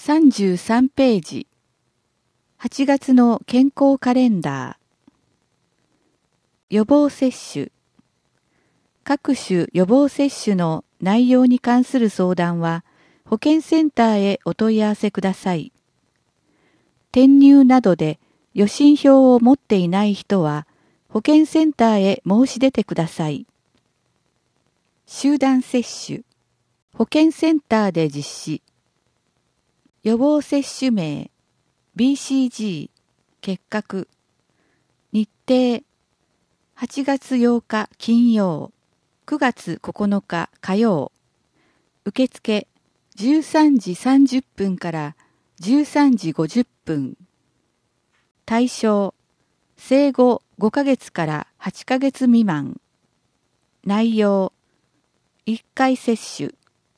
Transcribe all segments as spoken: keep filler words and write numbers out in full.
さんじゅうさんページ、はちがつの健康カレンダー。予防接種。各種予防接種の内容に関する相談は、保健センターへお問い合わせください。転入などで予診票を持っていない人は、保健センターへ申し出てください。集団接種。保健センターで実施。予防接種名、ビーシージー、結核。日程、はちがつようか金曜、くがつここのか火曜。受付、じゅうさんじさんじゅっぷんからじゅうさんじごじゅっぷん。対象、生後ごかげつからはちかげつ未満。内容、いっかい接種。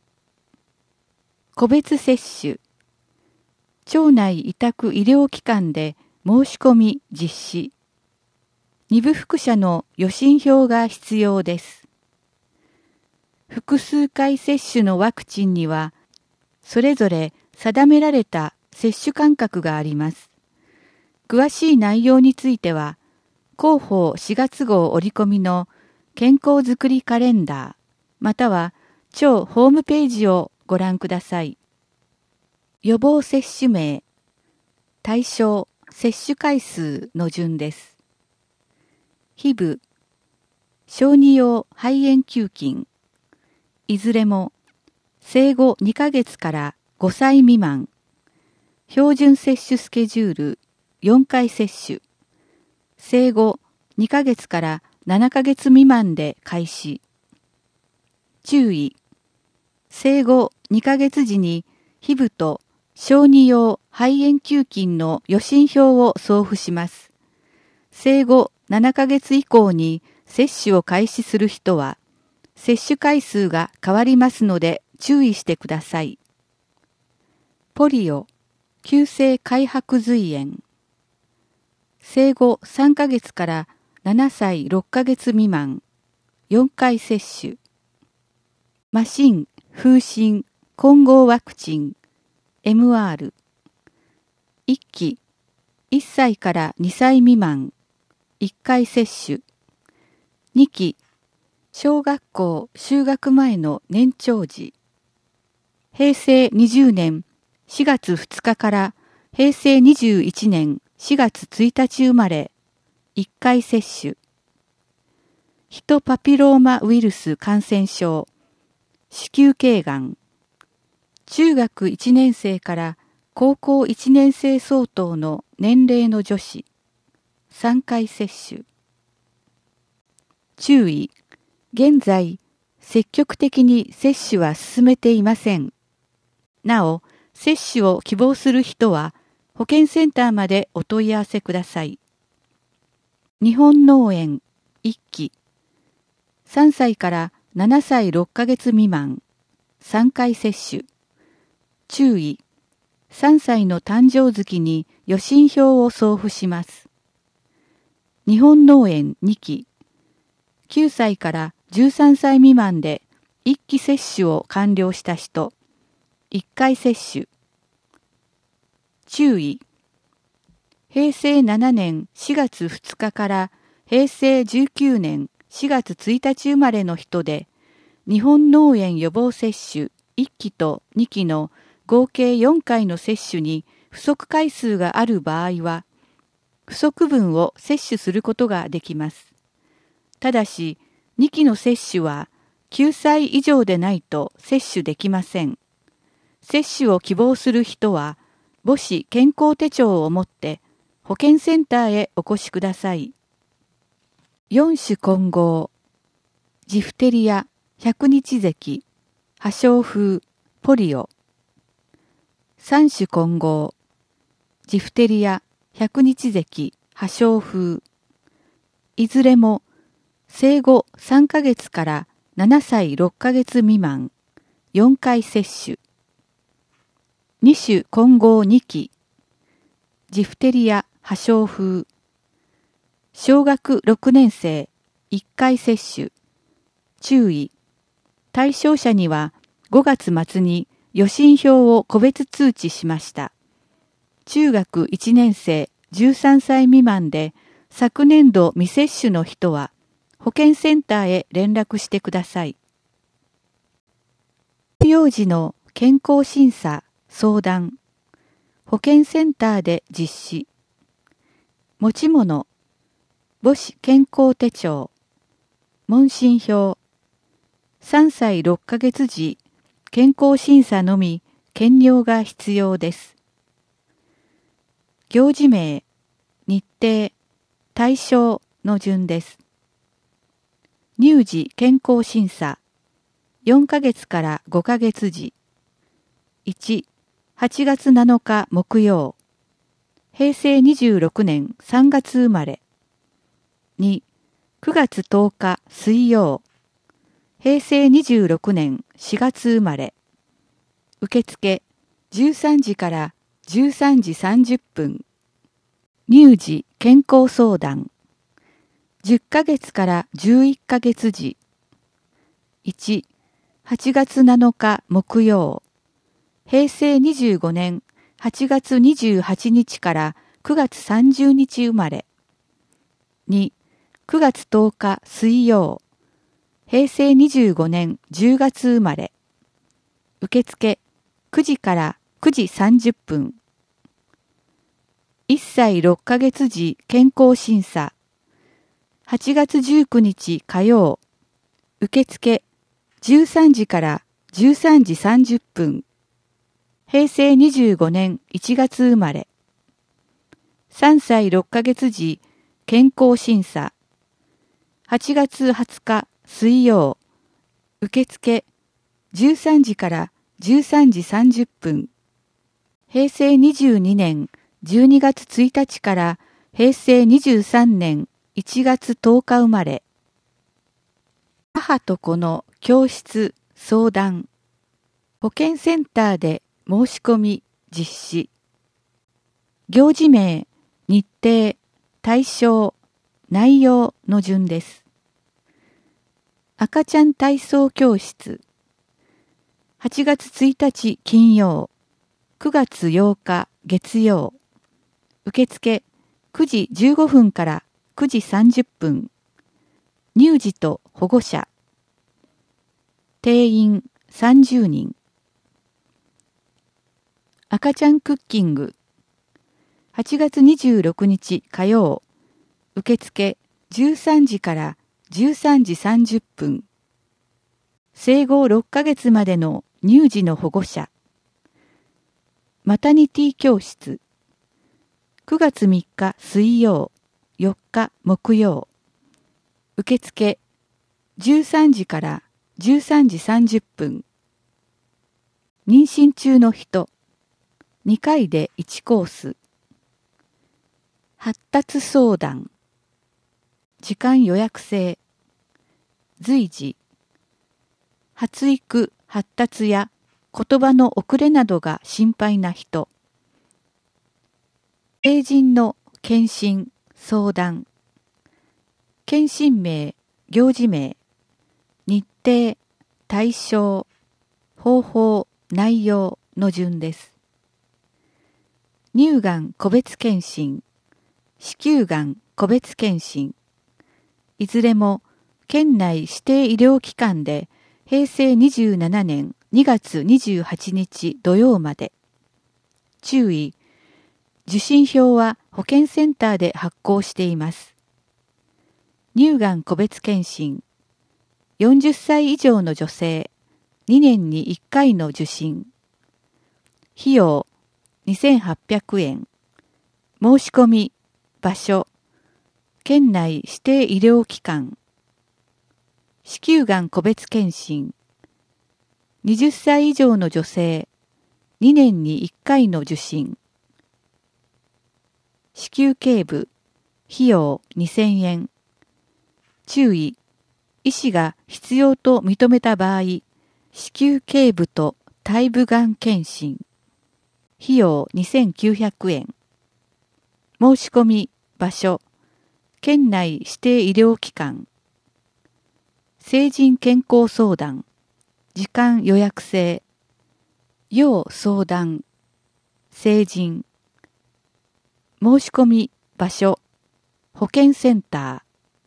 個別接種。町内委託医療機関で申し込み実施。二部副者の予診票が必要です。複数回接種のワクチンには、それぞれ定められた接種間隔があります。詳しい内容については、広報しがつ号折り込みの健康づくりカレンダー、または町ホームページをご覧ください。予防接種名、対象、接種回数の順です。皮膚、小児用肺炎球菌、いずれも生後にかげつからごさい未満、標準接種スケジュールよんかい接種、生後にかげつからななかげつ未満で開始。注意、生後にかげつ時に皮膚と小児用肺炎球菌の予診票を送付します。生後ななかげつ以降に接種を開始する人は、接種回数が変わりますので注意してください。ポリオ、急性開白髄炎。生後さんかげつからななさいろっかげつ未満、よんかい接種。麻疹、風疹、混合ワクチン、エムアール。いっき、いっさいからにさい未満、いっかい接種。にき、小学校就学前の年長児。へいせいにじゅうねんしがつふつかからへいせいにじゅういちねんしがつついたち生まれ、いっかい接種。ヒトパピローマウイルス感染症、子宮頸がん。中学いちねんせいから高校いちねんせい相当の年齢の女子、さんかい接種。注意、現在、積極的に接種は進めていません。なお、接種を希望する人は、保健センターまでお問い合わせください。日本脳炎いっき、さんさいからななさいろっかげつ未満、さんかい接種。注意、さんさいの誕生月に予診票を送付します。日本脳炎にき、きゅうさいからじゅうさんさい未満でいっき接種を完了した人、いっかい接種。注意、へいせいななねんしがつふつかからへいせいじゅうきゅうねんしがつついたち生まれの人で、日本脳炎予防接種いっきとにきの合計よんかいの接種に不足回数がある場合は、不足分を接種することができます。ただし、にきの接種はきゅうさい以上でないと接種できません。接種を希望する人は、母子健康手帳を持って保健センターへお越しください。よん種混合、ジフテリア、百日咳、破傷風、ポリオ。さん種混合、ジフテリア、百日咳、破傷風。いずれも、生後さんかげつからななさいろっかげつ未満、よんかい接種。に種混合にき、ジフテリア、破傷風。小学ろくねんせい、いっかい接種。注意、対象者にはごがつ末に予診票を個別通知しました。中学いちねん生じゅうさんさい未満で昨年度未接種の人は保健センターへ連絡してください。幼児の健康審査、相談、保健センターで実施。持ち物、母子健康手帳、問診票、さんさいろっかげつ時、健康審査のみ検尿が必要です。行事名、日程、対象の順です。乳児健康審査、よんかげつからごかげつ時。いち、はちがつなのか木曜。平成にじゅうろくねんさんがつ生まれ。に、くがつとおか水曜。平成にじゅうろくねんしがつ生まれ。受付じゅうさんじからじゅうさんじさんじゅっぷん。乳児健康相談。じゅっかげつからじゅういっかげつ時。いち、はちがつなのか木曜。平成にじゅうごねんはちがつにじゅうはちにちからくがつさんじゅうにち生まれ。に、くがつとおか水曜。平成にじゅうごねんじゅうがつ生まれ。受付くじからくじさんじゅっぷん。いっさいろっかげつ時健康審査。はちがつじゅうくにち火曜。受付じゅうさんじからじゅうさんじさんじゅっぷん。平成にじゅうごねんいちがつ生まれ。さんさいろっかげつ時健康審査。はちがつはつか水曜。受付じゅうさんじからじゅうさんじさんじゅっぷん。平成にじゅうにねんじゅうにがつついたちから平成にじゅうさんねんいちがつとおか生まれ。母と子の教室相談。保健センターで申し込み実施。行事名、日程、対象、内容の順です。赤ちゃん体操教室。はちがつついたち金曜、くがつようか月曜。受付くじじゅうごふんからくじさんじゅっぷん。乳児と保護者。定員さんじゅうにん。赤ちゃんクッキング。はちがつにじゅうろくにち火曜。受付じゅうさんじからじゅうさんじさんじゅっぷん。生後ろっかげつまでの乳児の保護者。マタニティ教室。くがつみっか水曜、よっか木曜。受付じゅうさんじからじゅうさんじさんじゅっぷん。妊娠中の人。にかいでいちコース。発達相談。時間予約制。随時。発育、発達や言葉の遅れなどが心配な人。成人の検診、相談。検診名、行事名。日程、対象、方法、内容の順です。乳がん個別検診、子宮がん個別検診。いずれも県内指定医療機関で平成にじゅうななねんにがつにじゅうはちにち土曜まで。注意、受診票は保健センターで発行しています。乳がん個別検診。よんじゅっさい以上の女性、にねんにいっかいの受診。費用にせんはっぴゃくえん。申し込み、場所、県内指定医療機関。子宮がん個別検診。はたち以上の女性、にねんにいっかいの受診。子宮頸部、費用にせんえん。注意、医師が必要と認めた場合、子宮頸部と胎部がん検診。費用にせんきゅうひゃくえん。申し込み、場所、県内指定医療機関。成人健康相談、時間予約制。 要相談、成人。申し込み場所、保健センタ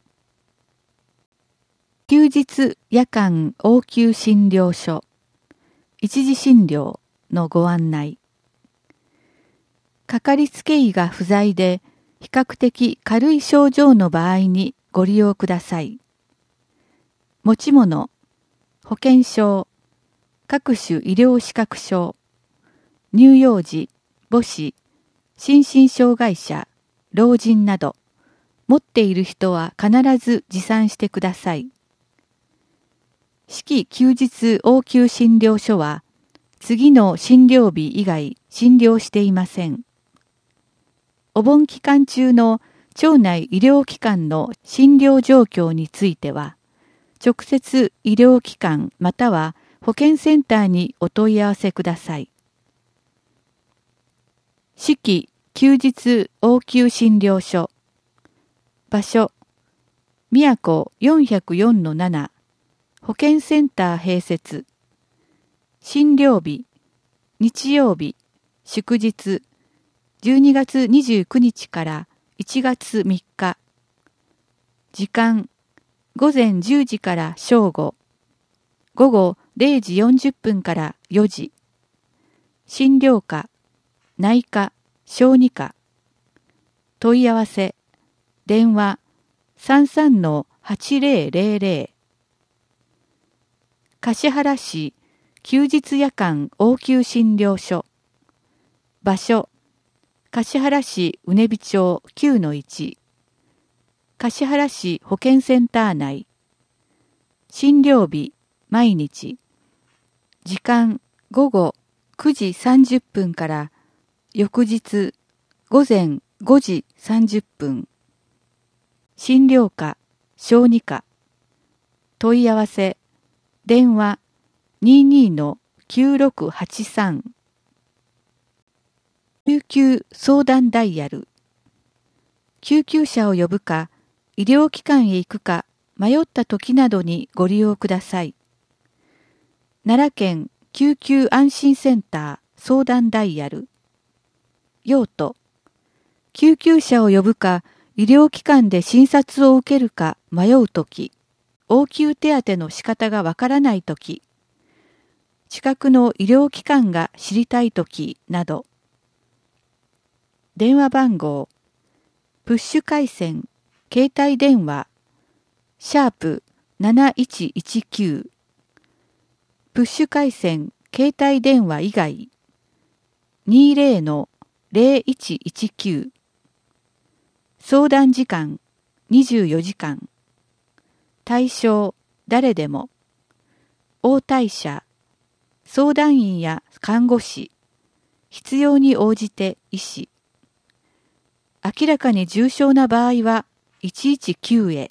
ー。休日夜間応急診療所、一時診療のご案内。かかりつけ医が不在で、比較的軽い症状の場合にご利用ください。持ち物、保険証、各種医療資格証、乳幼児、母子、心身障害者、老人など、持っている人は必ず持参してください。四季休日応急診療所は、次の診療日以外診療していません。お盆期間中の町内医療機関の診療状況については、直接医療機関または保健センターにお問い合わせください。四季休日応急診療所。場所、宮古 よんひゃくよんのなな 保健センター併設。診療日、日曜日、祝日、じゅうにがつにじゅうくにちからいちがつみっか。時間、ごぜんじゅうじから正午。午後れいじよんじゅっぷんからよじ。診療科、内科、小児科。問い合わせ、電話 さんさんのはちぜろぜろぜろ。橿原市休日夜間応急診療所。場所、橿原市うねび町 きゅうのいち。橿原市保健センター内。診療日、毎日。時間、午後くじさんじゅっぷんから翌日午前ごじさんじゅっぷん。診療科、小児科。問い合わせ、電話 にじゅうにのきゅうろくはちさん。救急相談ダイヤル。救急車を呼ぶか、医療機関へ行くか迷った時などにご利用ください。奈良県救急安心センター相談ダイヤル。用途。救急車を呼ぶか、医療機関で診察を受けるか迷うとき、応急手当の仕方がわからないとき、近くの医療機関が知りたいときなど。電話番号、プッシュ回線、携帯電話、シャープなないちいちきゅう。プッシュ回線、携帯電話以外、にじゅうのぜろいちいちきゅう。相談時間、にじゅうよじかん。対象、誰でも。応対者、相談員や看護師、必要に応じて医師。明らかに重症な場合はいちいちきゅうへ。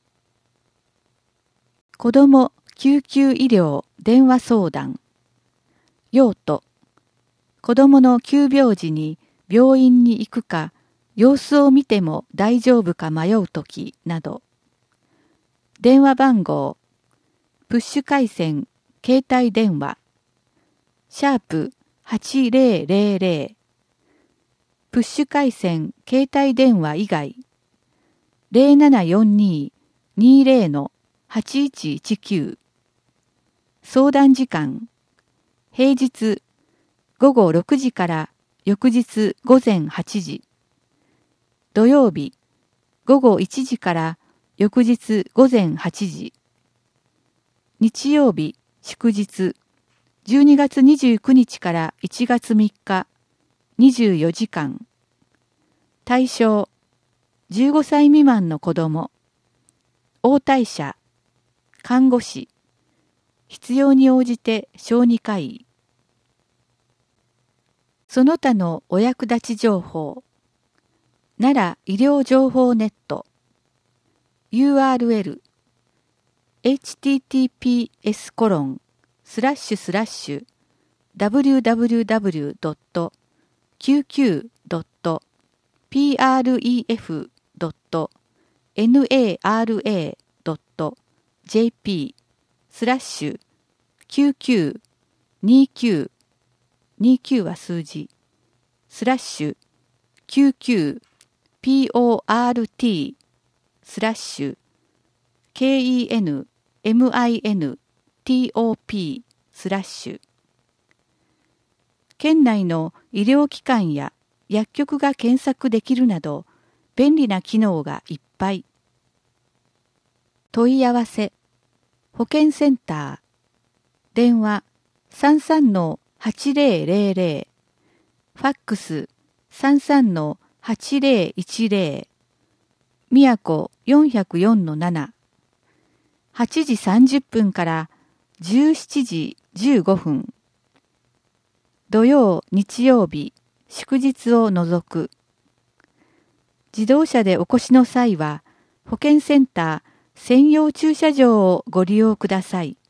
子ども救急医療電話相談。用途。子どもの急病時に病院に行くか、様子を見ても大丈夫か迷うときなど。電話番号。プッシュ回線、携帯電話。シャープはちぜろぜろぜろ。プッシュ回線、携帯電話以外、ぜろななよんに にじゅうのはちいちいちきゅう。相談時間、平日午後ろくじから翌日午前はちじ。土曜日午後いちじから翌日午前はちじ。日曜日祝日じゅうにがつにじゅうくにちからいちがつみっか。にじゅうよじかん。対象、じゅうごさい未満の子供。応対者、看護師。必要に応じて小児科医。その他のお役立ち情報。奈良医療情報ネット。ユーアールエル。エイチティーティーピーエスコロンスラッシュスラッシュダブリューダブリューダブリュードットきゅうきゅうドットピーアールイーエフドットナラドットジェーピースラッシュきゅうきゅうにきゅうにじゅうきゅうは数字、スラッシュ、きゅうじゅうきゅう、ピーオーアールティー、スラッシュ、ケーイーエヌエムアイエヌティーオーピー、スラッシュ。県内の医療機関や薬局が検索できるなど、便利な機能がいっぱい。問い合わせ、保健センター、電話 さんさんのはちぜろぜろぜろ、ファックス さんさんのはちぜろいちぜろ、みやこ よんぜろよんのなな、はちじさんじゅっぷんからじゅうしちじじゅうごふん、土曜、日曜日、祝日を除く。自動車でお越しの際は、保健センター専用駐車場をご利用ください。